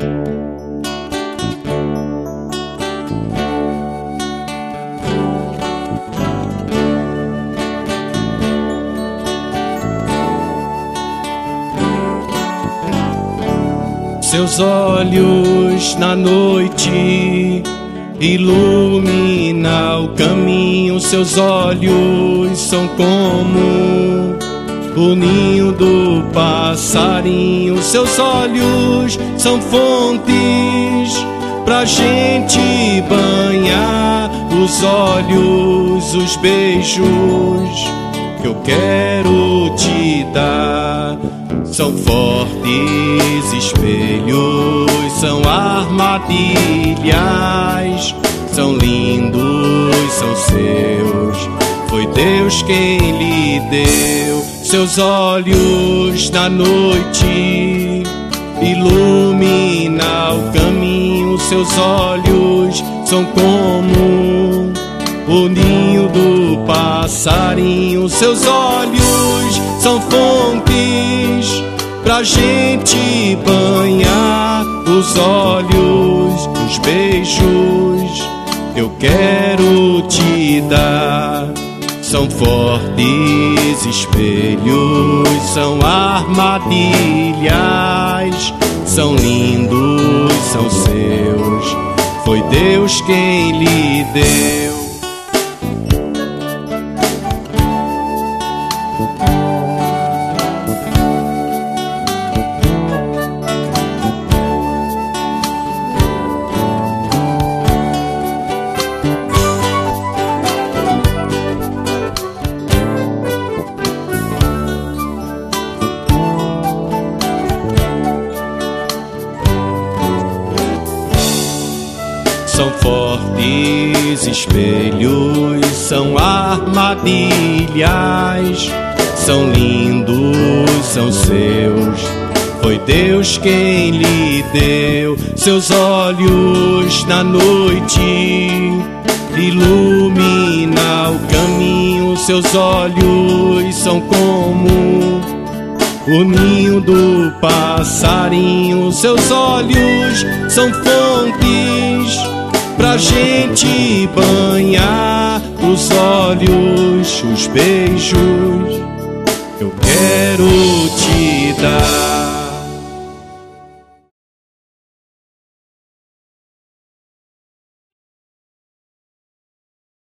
Seus olhos na noite ilumina o caminho. Seus olhos são como o ninho do passarinho. Seus olhos são fontes pra gente banhar. Os olhos, os beijos que eu quero te dar são fortes espelhos, são armadilhas, são lindos, são seus, foi Deus quem lhe deu. Seus olhos na noite ilumina o caminho. Seus olhos são como o ninho do passarinho. Seus olhos são fontes pra gente banhar. Os olhos, os beijos eu quero te dar são fortes espelhos, são armadilhas, são lindos, são seus, foi Deus quem lhe deu. São fortes espelhos, são armadilhas, são lindos, são seus, foi Deus quem lhe deu. Seus olhos na noite ilumina o caminho. Seus olhos são como o ninho do passarinho. Seus olhos são fontes pra gente banhar. Os olhos, os beijos eu quero te dar.